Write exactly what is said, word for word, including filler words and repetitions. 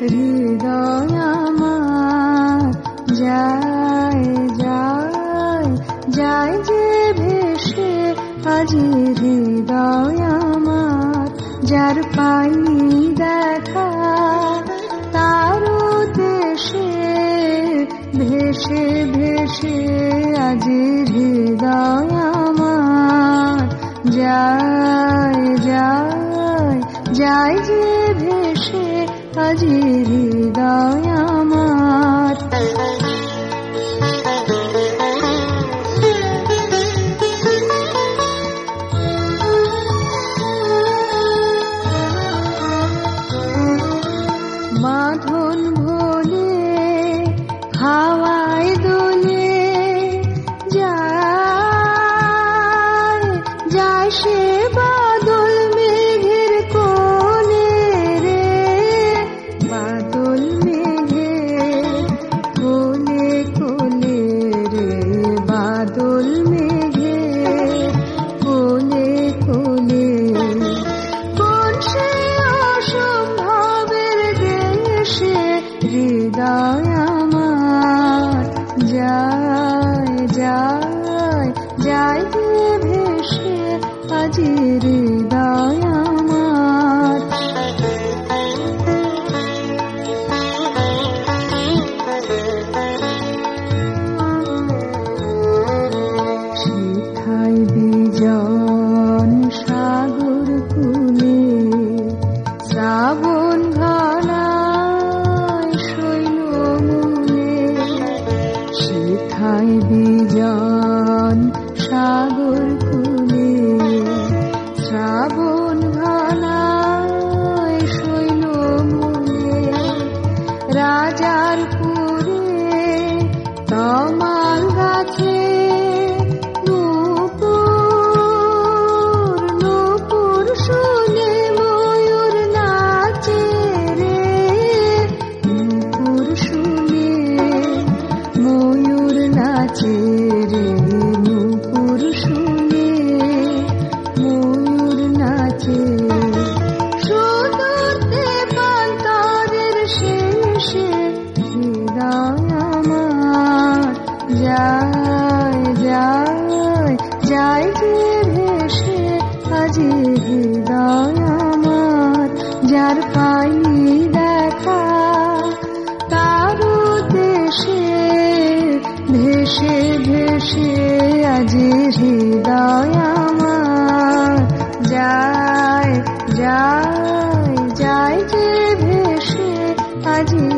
হৃদয় আমার যায় যায় যায় যে ভেসে আজি হৃদয় আমার যার পাইনি দেখা তার দেশে ভেসে ভেসে আজি হৃদয় আমার যায় যায় যায় যে ভেসে আজি হৃদয় আমার বাঁধন ভোলে হাওয়ায় দোলে যায় যায় সে বাদল মেঘের কোলে রে বাদল মেঘের কোলে কোলে রে বাদল মেঘের কোলে কোলে কোন সে অসম্ভবের দেশে হৃদয় আমার যায় যায় যায় যে ভেসে আজি হৃদয় আমার শিখাই বিজন সাগর কুলে শ্রাবণ ঘনায় শৈল মূলে শিখাই বিজন সাগর কুলে শ্রাবণ ঘনায় শৈল মূলে রাজার পুরে তমাল গাছে নূপুর নূপুর শুনে ময়ূর নাচে রে নূপুর শুনে ময়ূর নাচে রে নূপুর শুনে ময়ূর নাচে সুদূর দেবান্তরের শেষে হৃদয় আমার যায় যায় যায় যে ভেসে আজি হৃদয় আমার যার পাইনি দেখা তার দেশে ভেসে ভেসে আজি হৃদয় আমার যায় যায় যায় যে ভেসে আজি